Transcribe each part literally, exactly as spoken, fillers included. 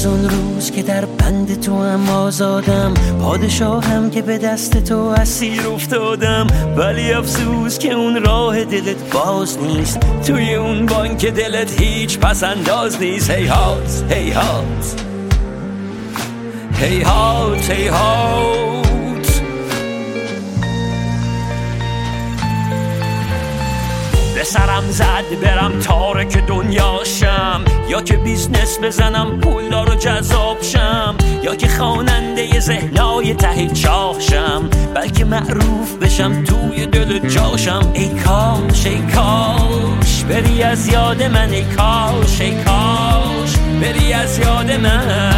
از اون روز که در بند تو هم آزادم، پادشاهم که به دست تو اسیر افتادم. ولی افسوس که اون راه دلت باز نیست، توی اون بانک دلت هیچ پس انداز نیست. هیهات هیهات هیهات هیهات به سرم زد برم تارک دنیاشم، یا که بیزنس بزنم پولدار و جذاب شم، یا که خواننده ذهنای ته چاهشم، بلکه معروف بشم توی دل جاشم. ای کاش ای کاش بری از یاد من، ای کاش ای کاش بری از یاد من.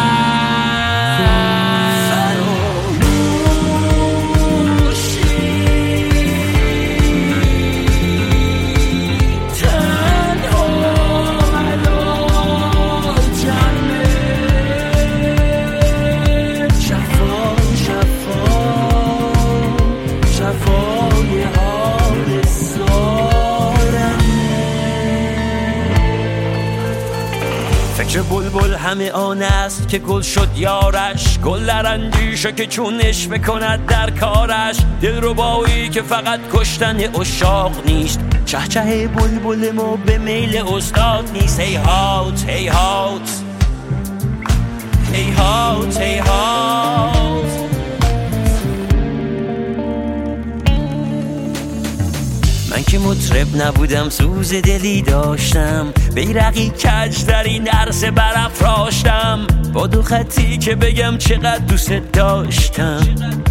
فکر بلبل همه آن است که گل شد یارش، گل در اندیشه که چونش بکند در کارش. دلربایی که فقط کشتن عشاق نیست، چهچه بلبل ما به میل استاد نیست. هیهات هیهات هیهات هیهات من که مطرب نبودم سوز دلی داشتم، بیرقی کج در این عرصه برافراشتم، با دو خطی که بگم چقدر دوست داشتم.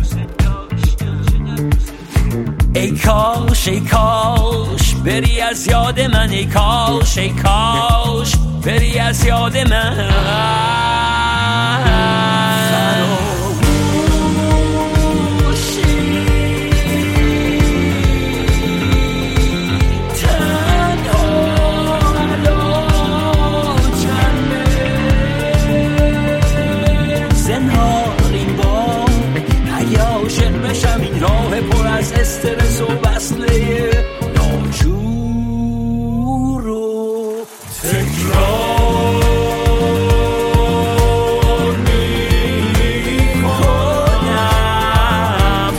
ای کاش ای کاش بری از یاد من، ای کاش ای کاش بری از یاد من. راه پر از استرس و وصله ناجور و تکرار میکنم.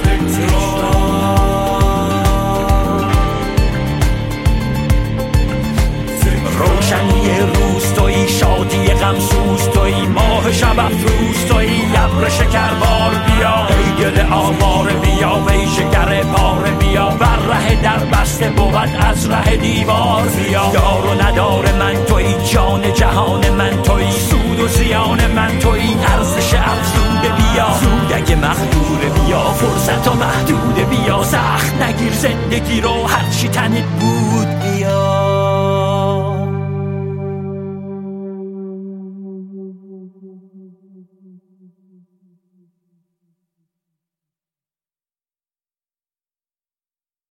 روشنی روز تویی، شادی غم سوز تویی، ماه شب افروز تویی، ابر شکربار بیا، ای دل آواره بیا، وی شکر پاره بیا، بر ره در بسته بود از ره دیوار بیا. دار و ندار من تویی، جان جهان من تویی، سود و زیان من تویی، ارزش افزوده بیا. زود اگه مخدوره بیا، فرصت و محدوده بیا، سخت نگیر زندگی رو هرچی تنت بود